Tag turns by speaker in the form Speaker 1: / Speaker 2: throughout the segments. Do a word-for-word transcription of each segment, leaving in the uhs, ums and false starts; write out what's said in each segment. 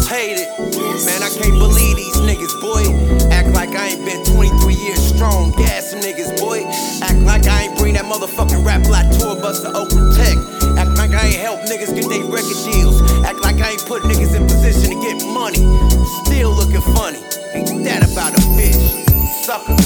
Speaker 1: hate it. Man, I can't believe these niggas, boy. Act like I ain't been twenty-three years strong. Gas some niggas, boy. Act like I ain't bring that motherfucking rap lot tour bus to Oakland Tech. Act like I ain't help niggas get they record deals. Act like I ain't put niggas in position to get money. Still looking funny. Ain't that about a bitch? Sucker.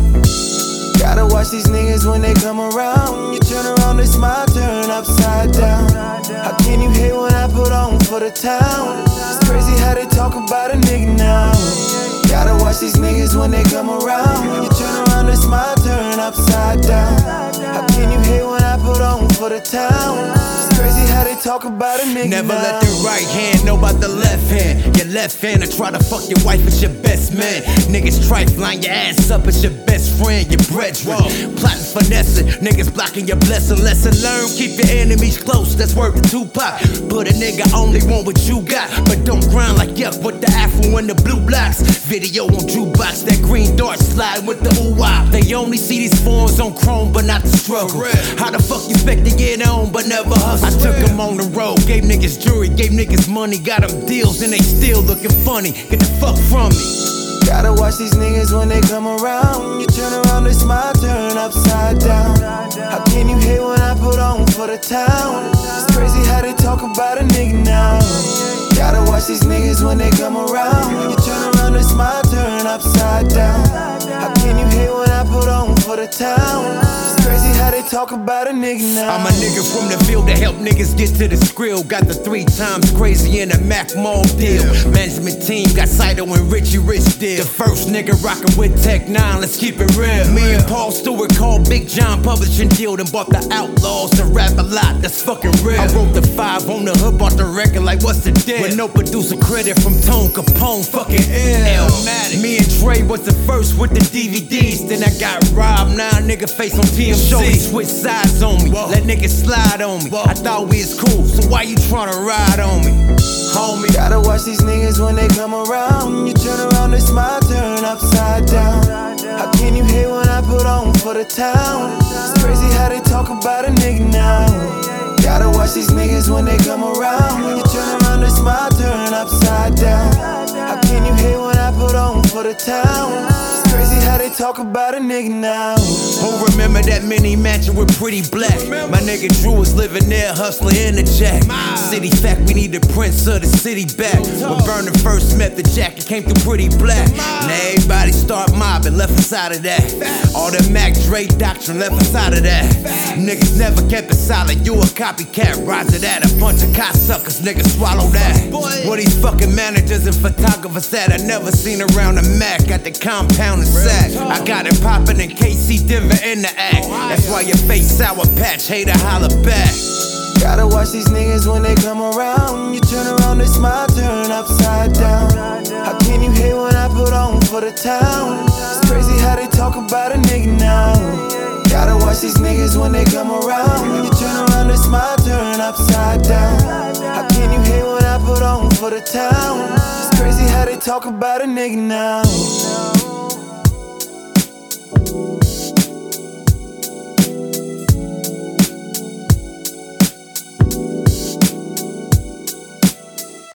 Speaker 2: Gotta watch these niggas when they come around. You turn around, it's my turn upside down. How can you hate when I put on for the town? It's crazy how they talk about a nigga now. Gotta watch these niggas when they come around. You turn around, it's my turn upside down. How can you hate when I put on for the town? It's crazy how they talk about a nigga
Speaker 1: Never
Speaker 2: now.
Speaker 1: let the right hand know about the left hand. Your left hand to try to fuck your wife, it's your best man. Niggas trife, line your ass up, it's your best friend, your brethren. Plotting, finessing, niggas blocking your blessing. Lesson learned, keep your enemies close, that's word to Tupac. Put a nigga only want what you got, but don't grind like yuck with the afro and the blue blocks. Video on jukebox, that green dart slide with the ooh-wah. They only see these forms on chrome, but not the struggle. How the fuck you expect to get on, but never hustle? I took them on the road, gave niggas jewelry, gave niggas money, got them deals, and they still looking funny. Get the fuck from me.
Speaker 2: Gotta watch these niggas when they come around. You turn around, it's my turn upside down. How can you hate when I put on for the town? It's crazy how they talk about a nigga now. Gotta watch these niggas when they come around. You turn around, it's my turn upside down. How can you hate when I put on for the town? It's crazy how they talk about a nigga now.
Speaker 1: I'm a nigga from the field to help niggas get to the skrill. Got the three times crazy in the Mac Mall deal. Management team got Saito and Richie Rich deal. The first nigga rockin' with Tech Nine, let's keep it real. Me and Paul Stewart called Big John Publishing deal, then bought the Outlaws to rap a lot, that's fucking real. I wrote the five on the hood, bought the record like what's the deal? With no producer credit from Tone Capone, fucking ill. Me and Dre was the first with the D V Ds, then I got robbed, now a nigga face on T M C. Shorty switch sides on me, Whoa. Let niggas slide on me. Whoa. I thought we was cool, so why you tryna ride on me? Homie.
Speaker 2: Gotta watch these niggas when they come around. You turn around, it's my turn upside down. How can you hate when I put on for the town? It's crazy how they talk about a nigga now. Gotta watch these niggas when they come around. You turn around, it's my turn upside down. How can you hate when I put on for the town? It's crazy how they talk about a nigga now.
Speaker 1: Who remember that mini mansion with Pretty Black? My nigga Drew was living there, hustling in the jack. City fact, we need the prince of the city back. When Vernon first met the jack, it came through Pretty Black. Now everybody start mobbing, left inside of that. All the Mac Dre doctrine left inside of that. Niggas never kept it solid, you a copycat. Roger that, a bunch of cocksuckers, niggas swallow that. Where these fucking managers and photographers at? I never seen around the Mac at the compound and sack. I got it poppin' in K C Denver in the act. That's why your face sour patch, hater holla back.
Speaker 2: Gotta watch these niggas when they come around. You turn around, it's my turn upside down. How can you hate when I put on for the town? It's crazy how they talk about a nigga now. Gotta watch these niggas when they come around. You turn around, it's my turn upside down. How can you hate when I put on for the town? It's crazy how they talk about a nigga now.